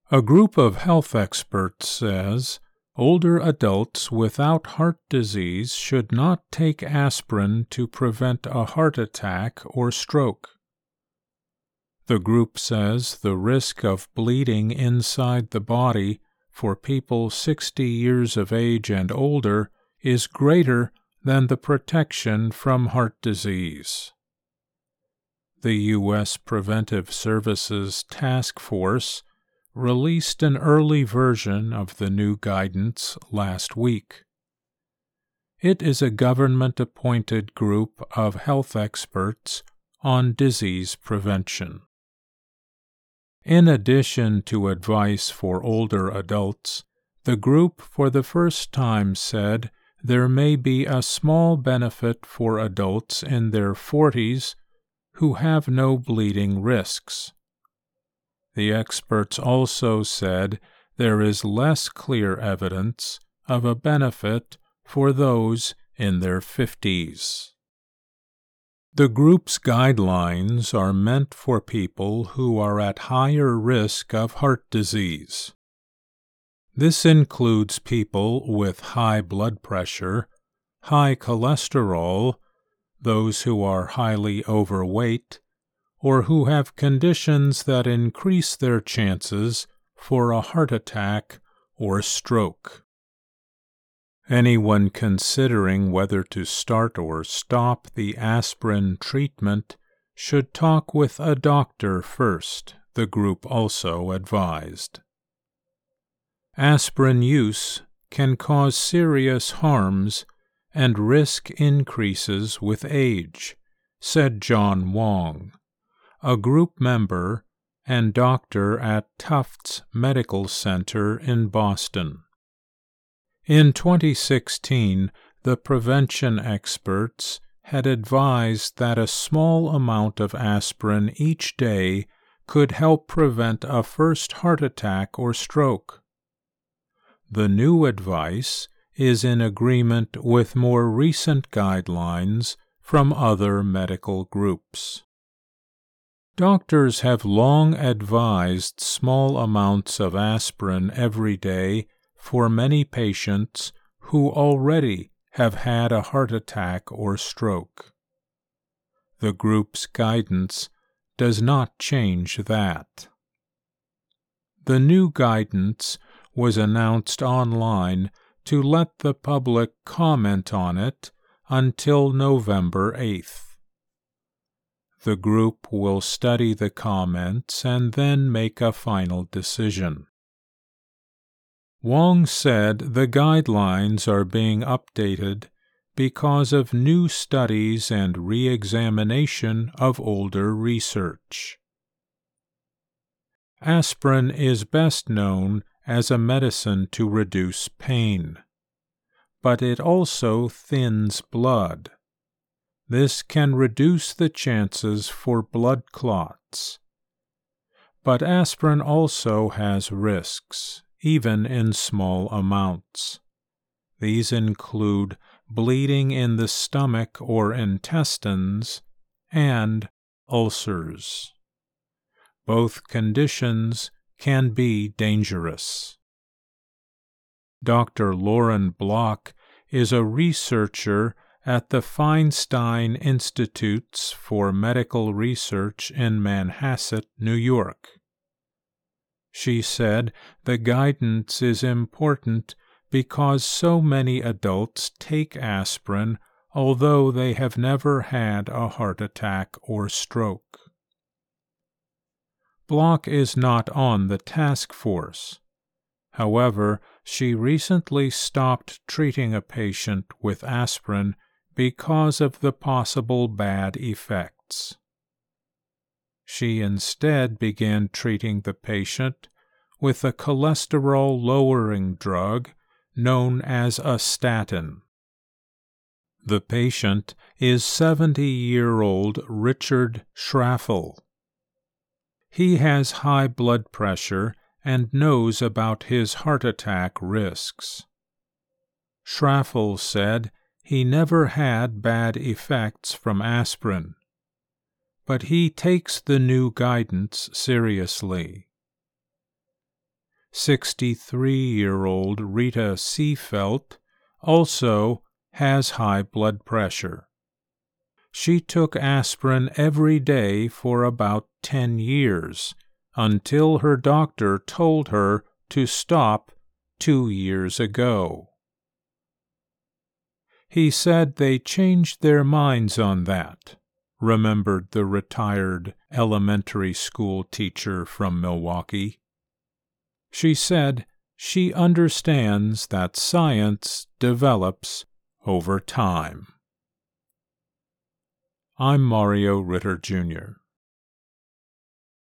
A group of health experts says older adults without heart disease should not take aspirin to prevent a heart attack or stroke. The group says the risk of bleeding inside the body for people 60 years of age and older is greater than the protection from heart disease. The U.S. Preventive Services Task Force released an early version of the new guidance last week. It is a government-appointed group of health experts on disease prevention. In addition to advice for older adults, the group for the first time said there may be a small benefit for adults in their 40s who have no bleeding risks. The experts also said there is less clear evidence of a benefit for those in their 50s. The group's guidelines are meant for people who are at higher risk of heart disease. This includes people with high blood pressure, high cholesterol, those who are highly overweight, or who have conditions that increase their chances for a heart attack or stroke. Anyone considering whether to start or stop the aspirin treatment should talk with a doctor first, the group also advised. Aspirin use can cause serious harms and risk increases with age, said John Wong, a group member and doctor at Tufts Medical Center in Boston. In 2016, the prevention experts had advised that a small amount of aspirin each day could help prevent a first heart attack or stroke. The new advice is in agreement with more recent guidelines from other medical groups. Doctors have long advised small amounts of aspirin every day for many patients who already have had a heart attack or stroke. The group's guidance does not change that. The new guidance was announced online to let the public comment on it until November 8th. The group will study the comments and then make a final decision. Wong said the guidelines are being updated because of new studies and re-examination of older research. Aspirin is best known as a medicine to reduce pain, but it also thins blood. This can reduce the chances for blood clots. But aspirin also has risks, even in small amounts. These include bleeding in the stomach or intestines and ulcers. Both conditions can be dangerous. Dr. Lauren Block is a researcher at the Feinstein Institutes for Medical Research in Manhasset, New York. She said the guidance is important because so many adults take aspirin although they have never had a heart attack or stroke. Block is not on the task force. However, she recently stopped treating a patient with aspirin because of the possible bad effects. She instead began treating the patient with a cholesterol-lowering drug known as a statin. The patient is 70-year-old Richard Schraffel. He has high blood pressure and knows about his heart attack risks. Schraffel said he never had bad effects from aspirin, but he takes the new guidance seriously. 63-year-old Rita Seefelt also has high blood pressure. She took aspirin every day for about 10 years until her doctor told her to stop 2 years ago. He said they changed their minds on that, remembered the retired elementary school teacher from Milwaukee. She said she understands that science develops over time. I'm Mario Ritter, Jr.